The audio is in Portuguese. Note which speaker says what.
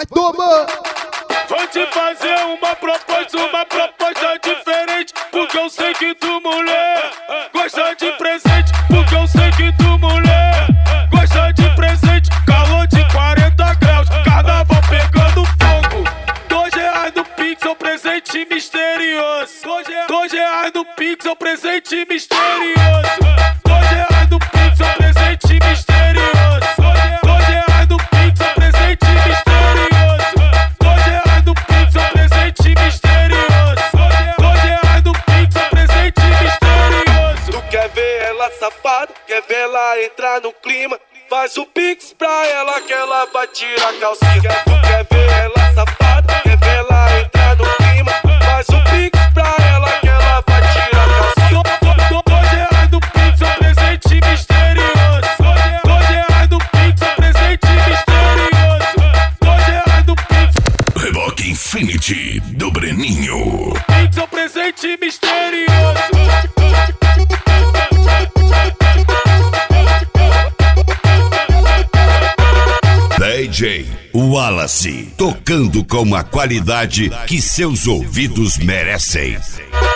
Speaker 1: vai tomar.
Speaker 2: Vou te fazer uma proposta diferente, porque eu sei que tu, mulher, gosta de presente, porque eu sei que tu, mulher, gosta de presente. Calor de 40 graus, carnaval pegando fogo. R$2 do Pix, é um presente misterioso. R$2 do Pix, é um presente misterioso. R$2 do Pix, é um presente misterioso. R$2 do Pix, é um presente misterioso. R$2 do Pix, é um presente misterioso. R$2 do Pix, é um presente misterioso.
Speaker 3: Tu quer ver ela safada, quer ver ela entrar no clima? Faz o Pix pra ela que ela vai tirar a calcinha. Tu quer ver ela safada, quer ver ela entrar no clima? Faz o Pix pra ela que ela vai tirar a calcinha.
Speaker 2: R$2 do Pix, é um presente misterioso. R$2 do Pix, é um presente misterioso. R$2 do Pix.
Speaker 4: Reboque Infinity do Breninho.
Speaker 2: Pix é um presente misterioso.
Speaker 4: DJ Wallace, tocando com a qualidade que seus ouvidos merecem.